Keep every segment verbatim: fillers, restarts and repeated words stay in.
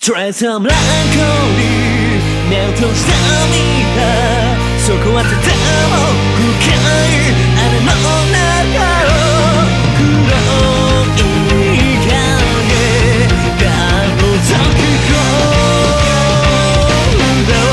トレーサーブランコに目を閉じてみた。そこはとても深い雨の中を黒い影が覗き込んだ。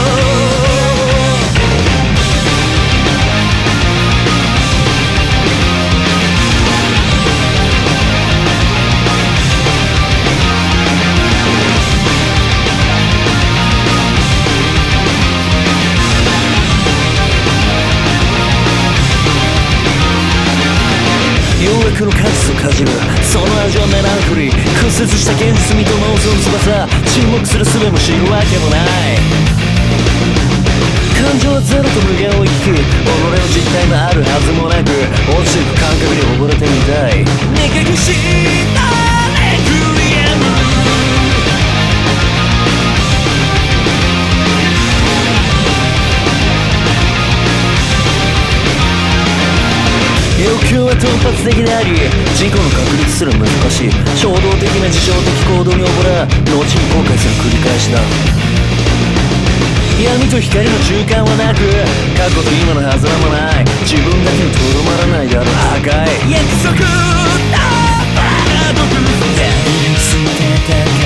の数をかじるその味はメランコリー。屈折した現実味と妄想の翼。沈黙する術も知るわけもない。感情はゼロと無限を行き来。己の実体があるはずもなく落ちていく感覚に溺れてみたい。目隠したレクリエム。欲求は突発的であり自己の確立すら難しい。衝動的な自傷的行動に溺れ後に後悔する繰り返しだ。闇と光の中間はなく過去と今の狭間もない。自分だけにとどまらないである破壊。約束だパラドクスで捨てた